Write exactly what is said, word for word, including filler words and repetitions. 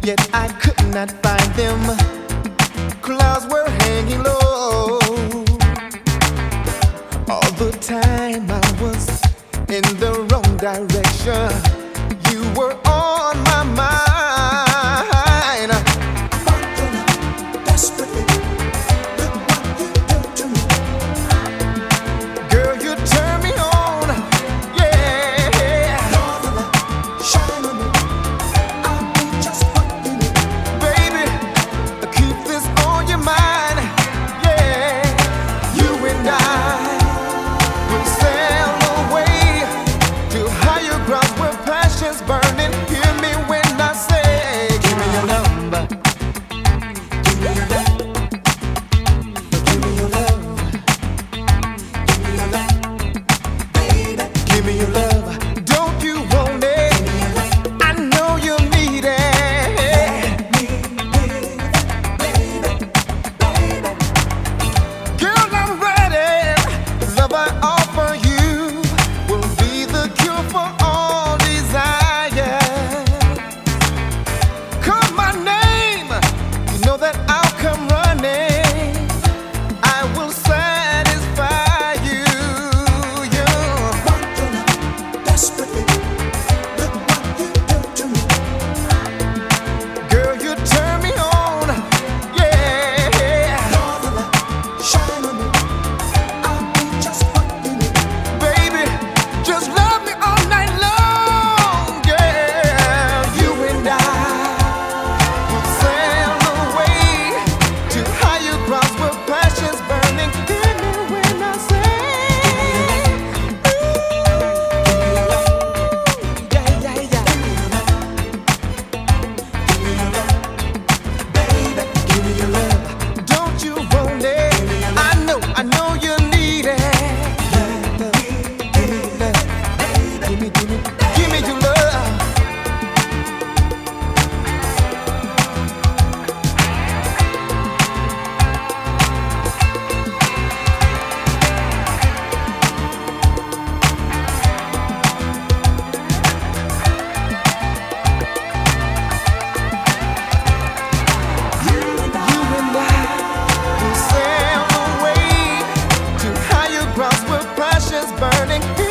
yet I could not find them. Clouds were hanging low. All the time I was in the wrong direction. You were on my mind. Desperately, look what you do to me. Girl, you turn me on, yeah. You're the light, shine on me. I'll be just what you need. Baby, keep this on your mind, yeah. You and I will sail away to higher grounds where passion's burning. Hear me when I say, give me your number. Give me your love. Give me your love. Give me your love. Baby, Give me your love. Don't you want it? give me your love. I know you need it. Me, baby, baby, baby. Girl, I'm ready. The love I offer you will be the cure for all desire. Call my name. You know that I'll come running. I will satisfy you. You. Want your love desperately. Look what you do to me. Girl, you turn me on. Yeah. You're the light, shine on me. I'll be just what you need. Baby, just love me all night long, girl. You and I will sail away to higher grounds where passion's burning. Hear me when I say, ooh, yeah, yeah, yeah. Give me your love, baby. Give me your love. Don't you want it? I know, I know you need it. Give me love, give me, give me, give me your love. You and I. You and I will sail away to higher grounds where passion's burning.